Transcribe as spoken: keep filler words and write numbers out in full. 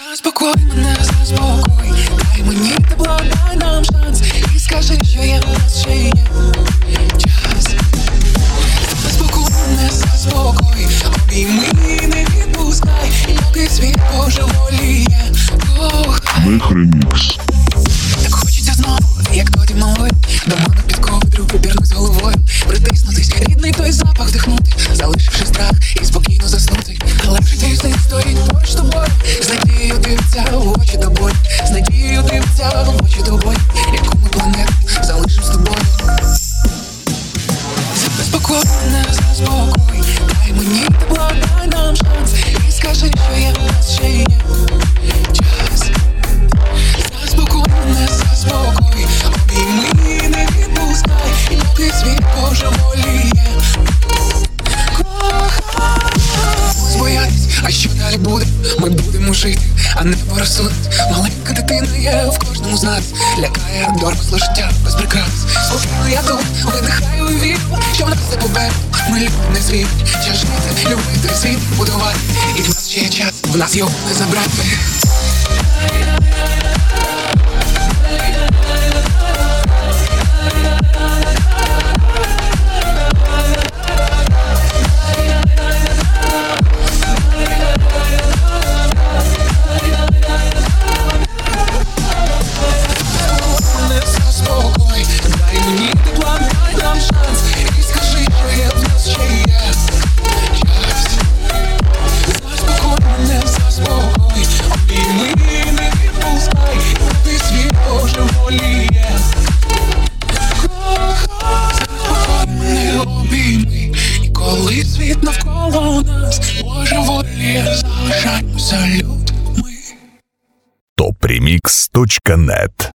Заспокой мене, заспокой, дай мені тепло, дай нам шанс. І скажи, що є у нас ще є час. Заспокой мене, заспокой, обійми і не відпускай, поки світ божеволіє. Мех ремікс. Так хочеться знову, як тоді малою, до мене під ковдру припірнусь головою, притиснутись, рідний той запах вдихнути, залишивши страх і спокійно заснути. Але вже твій син стоїть поруч з тобою, з надією дивиться в очі до болі, з надією дивиться в очі до болі, яку ми планету залишим з тобою. Заспокой мене, заспокой, дай мені тепло, дай нам шанс. І скажи, що є у нас ще є час. Заспокой мене, заспокой, обійми і не відпускай, поки світ божеволіє. Боятись, а що далі буде? Ми будемо жити, а не поросуть. Маленька дитина є в кожному з нас, лякає доросле життя без прикрас. Спокійно я тут, видихаю і вірю, що в нас все попереду. Ми люди не звірять, час жити, любити світ, будувати. І в нас ще є час, в нас його не забрати. Коли світ навколо нас божеволіє, залишаємося людьми. топ ремікс точка нет